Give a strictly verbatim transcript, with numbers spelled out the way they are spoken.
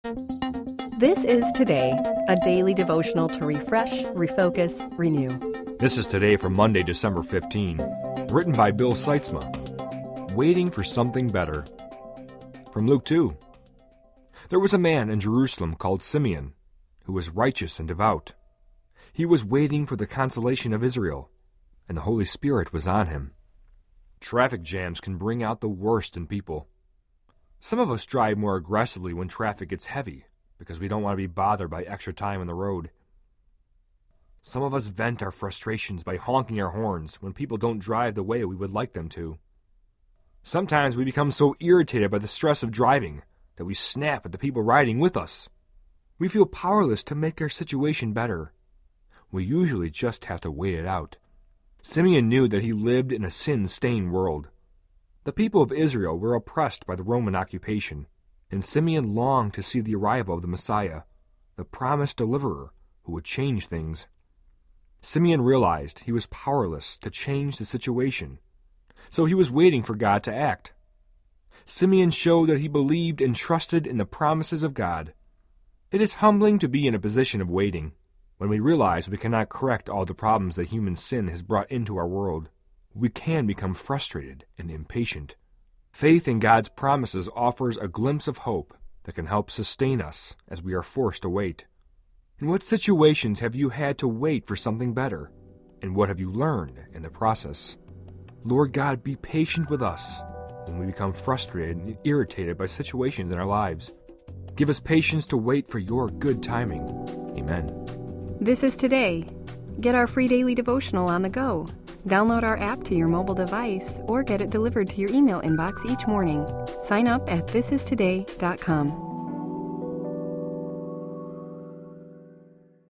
This is Today, a daily devotional to refresh, refocus, renew. This is Today for Monday, December fifteenth, written by Bill Seitzma. Waiting for something better. From Luke two. There was a man in Jerusalem called Simeon, who was righteous and devout. He was waiting for the consolation of Israel, and the Holy Spirit was on him. Traffic jams can bring out the worst in people. Some of us drive more aggressively when traffic gets heavy because we don't want to be bothered by extra time on the road. Some of us vent our frustrations by honking our horns when people don't drive the way we would like them to. Sometimes we become so irritated by the stress of driving that we snap at the people riding with us. We feel powerless to make our situation better. We usually just have to wait it out. Simeon knew that he lived in a sin-stained world. The people of Israel were oppressed by the Roman occupation, and Simeon longed to see the arrival of the Messiah, the promised deliverer who would change things. Simeon realized he was powerless to change the situation, so he was waiting for God to act. Simeon showed that he believed and trusted in the promises of God. It is humbling to be in a position of waiting, when we realize we cannot correct all the problems that human sin has brought into our world. We can become frustrated and impatient. Faith in God's promises offers a glimpse of hope that can help sustain us as we are forced to wait. In what situations have you had to wait for something better? And what have you learned in the process? Lord God, be patient with us when we become frustrated and irritated by situations in our lives. Give us patience to wait for your good timing. Amen. This is Today. Get our free daily devotional on the go. Download our app to your mobile device or get it delivered to your email inbox each morning. Sign up at this is today dot com.